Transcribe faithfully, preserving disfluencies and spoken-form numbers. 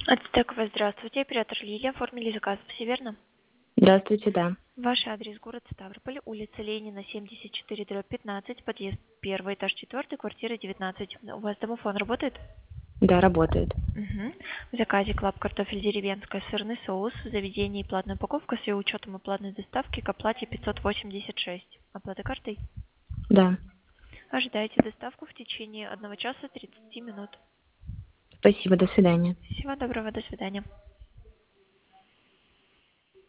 Ацтековая, здравствуйте. Оператор Лилия. Оформили заказ, все верно? Здравствуйте, да. Ваш адрес: город Ставрополь, улица Ленина, семьдесят четыре дробь пятнадцать, подъезд первый, этаж четвертый, квартира девятнадцать. У вас домофон работает? Да, работает. Угу. В заказе клаб картофель деревенская, сырный соус, в заведении платная упаковка с ее учетом и платной доставки к оплате пятьсот восемьдесят шесть. Оплата картой? Да. Ожидайте доставку в течение одного часа тридцати минут. Спасибо, до свидания. Всего доброго, до свидания.